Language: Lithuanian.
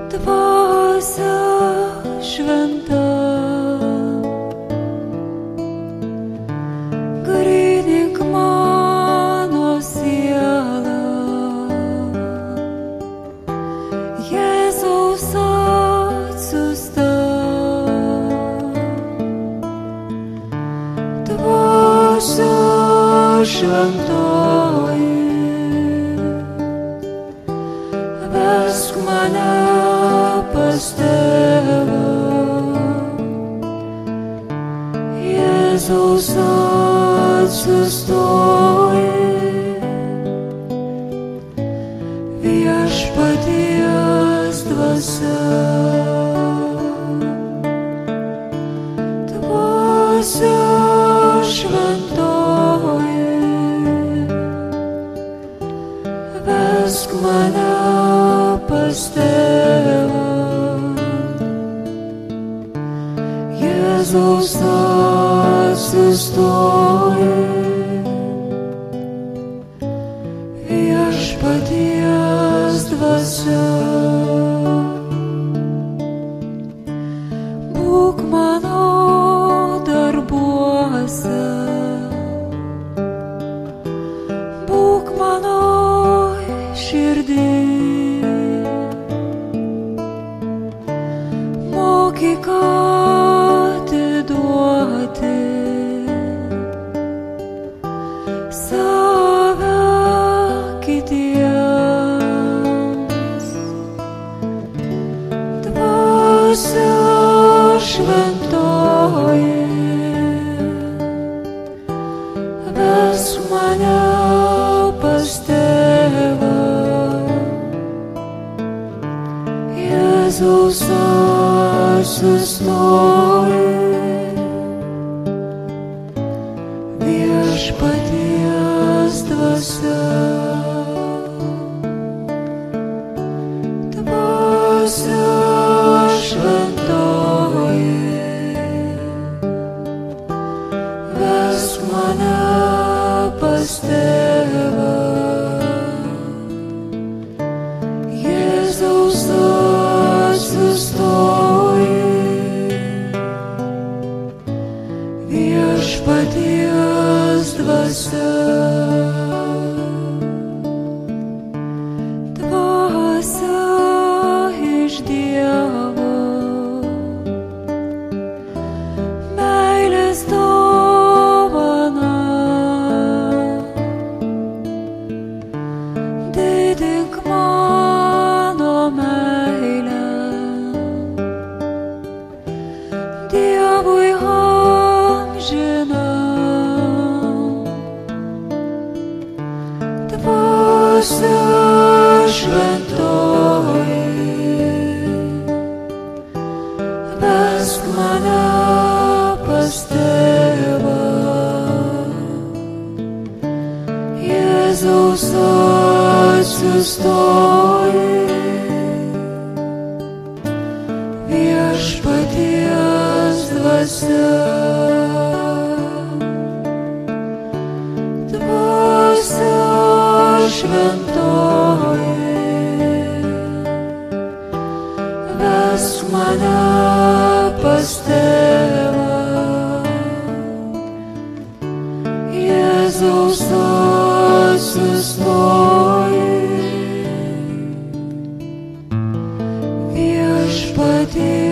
Dvasia šventa, grynik mano siela, Jėzaus atsiųsta. Dvasia šventoji, vesk mane pas Tėvą, Jėzaus atsiųstoji, Viešpaties dvasia. Dvasia šventoji, vesk mane pas Tėvą, Jėzaus atsiųstoji, Viešpaties dvasia. Būk mano darbuose, būk mano širdį, mokyk atiduoti save kitiems. Dvasia šventoji, vesk mane pas Tėvą, Jėzaus atsiųstoji, Viešpaties dvasia. Dvasia šventoji, vesk mane pas Tėvą, Jėzaus atsiųstoji, Viešpaties dvasia. Dvasia iš Dievo, meilės dovana, didink mano meilę Dievui amžinam. Dvasia šventoji, vesk mane pas Tėvą, Jėzaus atsiųstoji, Viešpaties dvasia. Dvasia šventoji, vesk mane pas Tėvą, Jėzaus atsiųstoji, Viešpaties